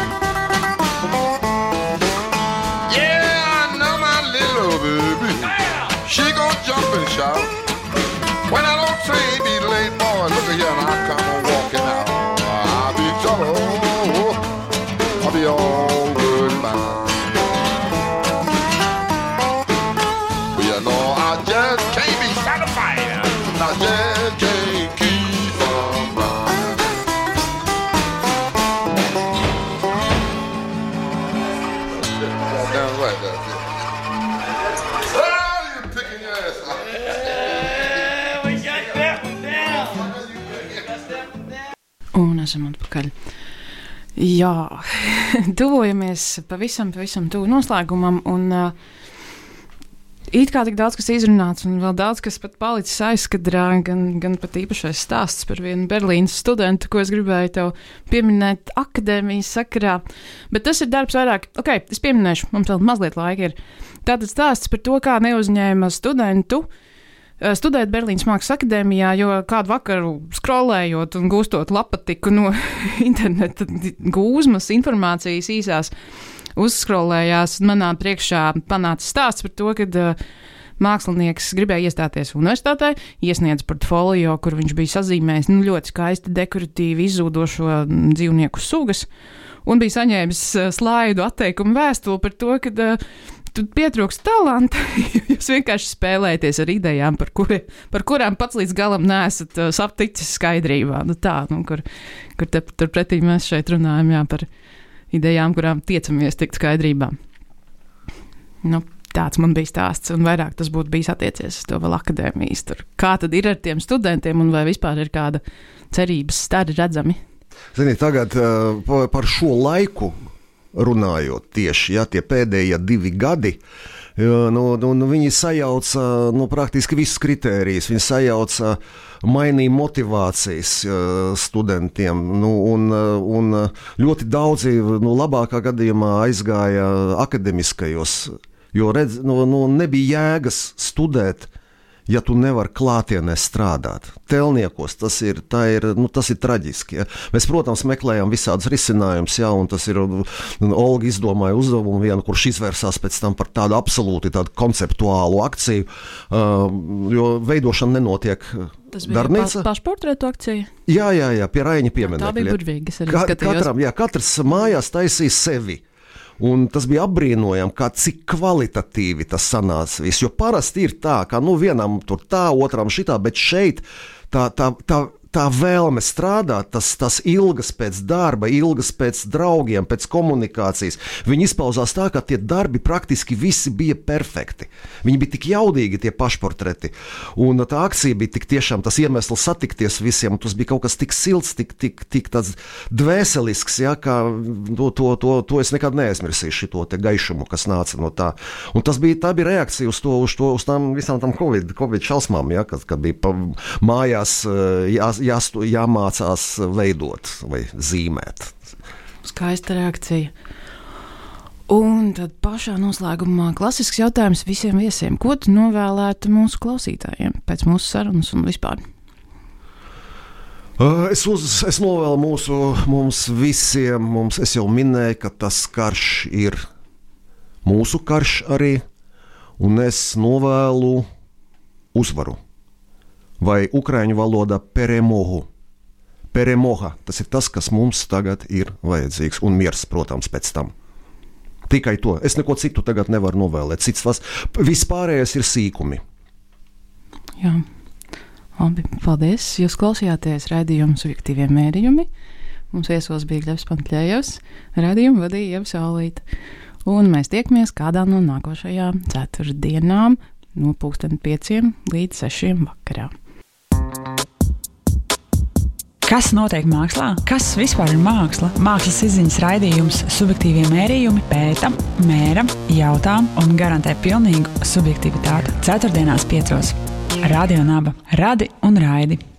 Yeah, I know my little baby. She gon' jump and shout. When I don't train be late, boy, look at here and I come on walking out. I'll be trouble. I'll be all good and fine. But you know I just can't be satisfied. I just can't keep. Un esam atpakaļ. Jā, tuvojamies pavisam, pavisam tuvu noslēgumam, un uh, it kā tik daudz kas izrunāts, un vēl daudz kas pat palicis aizkadrā, gan, gan pat īpašais stāsts par vienu Berlīnas studentu, ko es gribēju tev pieminēt akadēmijas sakarā, bet tas ir darbs vairāk, ok, es pieminēšu, mums vēl mazliet laika ir. Tātad stāsts par to, kā neuzņēma studentu studēt Berlīnas Mākslas akadēmijā, jo kādu vakaru skrolējot un gūstot lapatiku no interneta gūzmas informācijas īsās, uzskrolējās manā priekšā panāca stāsts par to, kad uh, mākslinieks gribēja iestāties universitātē, iesniedz portfolio, kur viņš bija sazīmējis nu, ļoti skaisti dekoratīvi izzūdošo dzīvnieku sugas, un bija saņēmis uh, slaidu atteikumu vēstuli par to, ka uh, tu pietrūkst talanta, jūs vienkārši spēlēties ar idejām, par, kuri, par kurām pats līdz galam neesat uh, sapticis skaidrībā. Nu, tā, nu, kur, kur te, turpretī mēs šeit runājam jā, par idejām, kurām tiecamies tikt skaidrībā. Nu, tāds man bija stāsts, un vairāk tas būtu bijis attiecies uz to vēl akadēmijas. Tur. Kā tad ir ar tiem studentiem, un vai vispār ir kāda cerības stari redzami? Ziniet, tagad uh, par šo laiku runājot tieši, ja, tie pēdējie divi gadi, jo, nu, nu, nu, viņi sajauca nu, praktiski visus kritērijus, viņi sajauca mainīja motivācijas uh, studentiem, nu, un, uh, un ļoti daudzi nu, labākā gadījumā aizgāja akademiskajos, jo redz, nu, nu, nebija jēgas studēt, ja tu nevari klātienē strādāt. Telniekos tas ir, ir, nu, tas ir traģiski. Ja. Mēs, protams, meklējam visādus risinājumus, ja, un tas ir, Olga izdomāja uzdevumu vienu, kurš izvērsās pēc tam par tādu absolūti tādu konceptuālu akciju, uh, jo veidošana nenotiek tas bija darbnīca. Pa, pašportretu akcija? Jā, jā, jā, pie Raiņa pieminekļa. Tā bija burvīga, es arī Ka, skatījos. Katram, jā, katrs mājās taisīja sevi. Un tas bija apbrīnojami, kā cik kvalitatīvi tas sanāca viss. Jo parasti ir tā, ka nu, vienam tur tā, otram šitā, bet šeit tā, tā, tā, tā vēlme strādāt, tas, tas ilgas pēc darba, ilgas pēc draugiem, pēc komunikācijas. Viņi izpauzās tā, ka tie darbi praktiski visi bija perfekti. Viņi bija tik jaudīgi, tie pašportreti. Un tā akcija bija tik tiešām tas iemesls satikties visiem. Tas bija kaut kas tik silts, tik, tik, tik tāds dvēselisks, ja, kā to, to, to, to es nekad neaizmirsīšu, šo te gaišumu, kas nāca no tā. Un tas bija, tā bija reakcija uz to, uz to, uz tām visām tām COVID, COVID šausmām, ja, kad, kad bija pa mājās jā, jāstu, jāmācās veidot vai zīmēt. Skaista reakcija. Un tad pašā noslēgumā klasisks jautājums visiem viesiem. Ko tu novēlētu mūsu klausītājiem pēc mūsu sarunas un vispār? Es, uz, es novēlu mūsu, mums visiem, mums, es jau minēju, ka tas karš ir mūsu karš arī, un es novēlu uzvaru. Vai ukraiņu valodā peremohu. Peremoha, tas ir tas, kas mums tagad ir vajadzīgs, un miers, protams, pēc tam. Tikai to. Es neko citu tagad nevaru novēlēt. Cits vas, vispārējais ir sīkumi. Jā, labi, paldies. Jūs klausījāties raidījumu subjektīvie mērījumi. Mums viesos bija Gļevs Pantļējevs, raidījumu vadīja Ieva Saulīte. Un mēs tiekamies kādā no nākošajām ceturtdienām no pulksten pieciem līdz sešiem vakarā. Kas notiek mākslā? Kas vispār ir māksla? Mākslas izziņas raidījums subjektīvie mērījumi pēta, mēra, jautā un garantē pilnīgu subjektivitāti. Ceturtdienās piecos. Radio Naba. Radi un raidi.